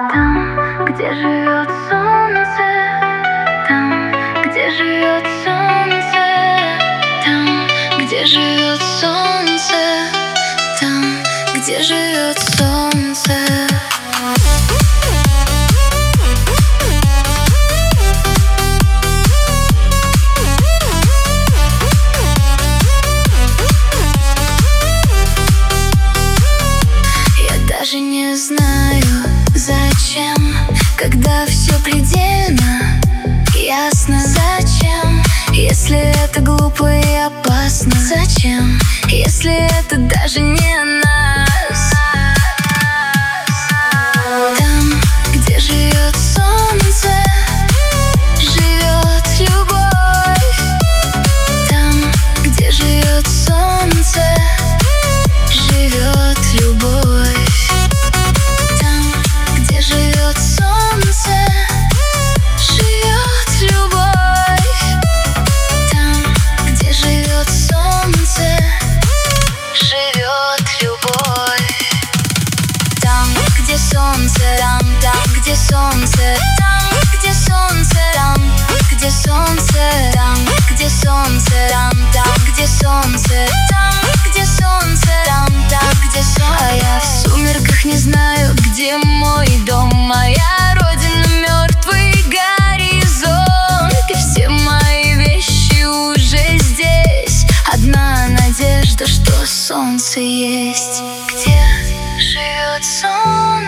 Там, где живет солнце, там, где живет солнце, там, где живет солнце, там, где живет солнце. Даже не знаю, зачем, когда все предельно ясно. Зачем, если это глупо и опасно? Зачем, если это даже не о нас? Там, где живет солнце, живет любовь. Там, где живет солнце, живет любовь. Там, где солнце, там, где солнце, там, где солнце, там, где солнце, там, где солнце, там, где солнце, там, где солнце. А я в сумерках не знаю, где мой дом, моя родина, мертвый горизонт. И все мои вещи уже здесь. Одна надежда, что солнце есть. Где живет солнце?